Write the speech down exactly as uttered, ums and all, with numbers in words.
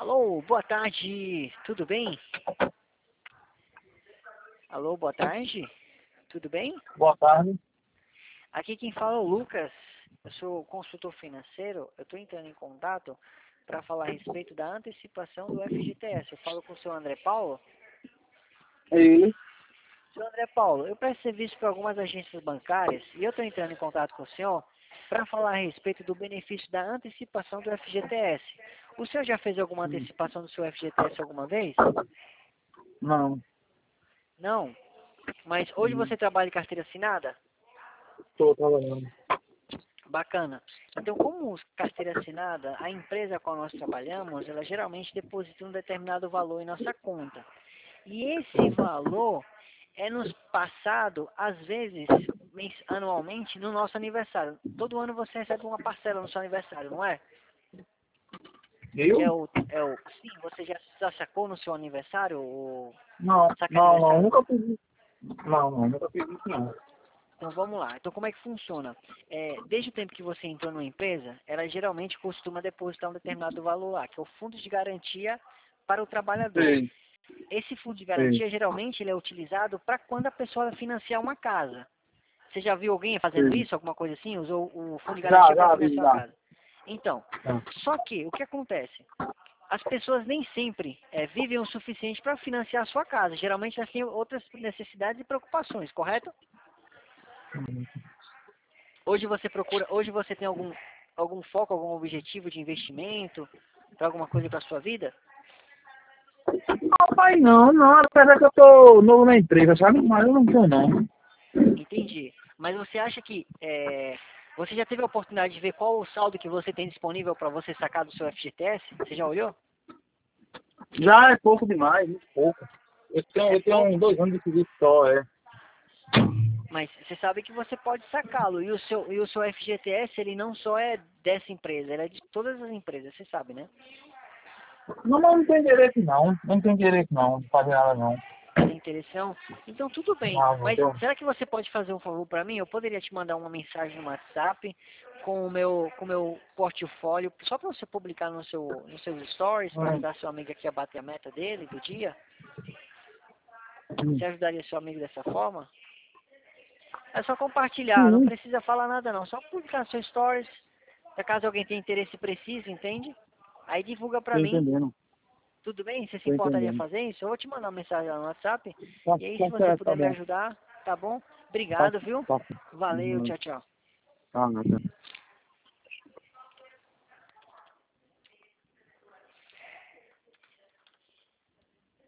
Alô, boa tarde, tudo bem? Alô, boa tarde, tudo bem? Boa tarde. Aqui quem fala é o Lucas, eu sou consultor financeiro, eu estou entrando em contato para falar a respeito da antecipação do F G T S. Eu falo com o senhor André Paulo. É ele? Senhor André Paulo, eu presto serviço para algumas agências bancárias e eu estou entrando em contato com o senhor para falar a respeito do benefício da antecipação do F G T S. O senhor já fez alguma antecipação do seu F G T S alguma vez? Não. Não? Mas hoje você trabalha em carteira assinada? Estou trabalhando. Bacana. Então, como carteira assinada, a empresa com a qual nós trabalhamos, ela geralmente deposita um determinado valor em nossa conta. E esse valor é nos passado, às vezes, mens- anualmente, no nosso aniversário. Todo ano você recebe uma parcela no seu aniversário, não é? Que é Eu? o, é o, sim, você já, já sacou no seu aniversário o Não, saque não, não. aniversário? Nunca fiz isso. Não, não. Nunca fiz isso, não. Então vamos lá. Então como é que funciona? É, desde o tempo que você entrou numa empresa, ela geralmente costuma depositar um determinado valor lá, que é o fundo de garantia para o trabalhador. Sei, Esse fundo de sei, garantia geralmente ele é utilizado para quando a pessoa financiar uma casa. Você já viu alguém fazendo sei. isso, alguma coisa assim? Usou o fundo de Já, garantia para já vi, financiar uma já. casa. Então, Já. só que o que acontece? As pessoas nem sempre é, vivem o suficiente para financiar a sua casa. Geralmente elas têm outras necessidades e preocupações, correto? Hoje você procura, hoje você tem algum, algum foco, algum objetivo de investimento para alguma coisa para sua vida? Rapaz, não, não. Apesar que eu tô novo na empresa, sabe? Mas eu não tô, não. Entendi. Mas você acha que é, você já teve a oportunidade de ver qual o saldo que você tem disponível para você sacar do seu F G T S? Você já olhou? Já é pouco demais, muito pouco. Eu tenho, É eu tenho pouco, uns dois anos de serviço só, é. mas você sabe que você pode sacá-lo. E o seu e o seu F G T S ele não só é dessa empresa, ele é de todas as empresas, você sabe, né? Não, mas não tem direito, não. Não tem direito, não. Não fazer nada, não. Tem interesse? Então tudo bem, Não, não mas tenho. será que você pode fazer um favor para mim? Eu poderia te mandar uma mensagem no WhatsApp com o meu com o meu portfólio, só para você publicar no seu nos seus stories, para Hum, ajudar seu amigo aqui a bater a meta dele do dia? hum. Você ajudaria seu amigo dessa forma? É só compartilhar, não Sim, precisa falar nada não, só publicar nos seus stories, se caso alguém tenha interesse preciso, entende? Aí divulga tô para mim. entendendo. Tudo bem? Você se Tô importaria entendendo. fazer isso? Eu vou te mandar uma mensagem lá no WhatsApp. Tá, E aí, se tá você certo, tá puder me bom. ajudar, tá bom? Tá, Obrigado, viu? tá. Valeu, Hum, tchau, tchau. Tá, tá.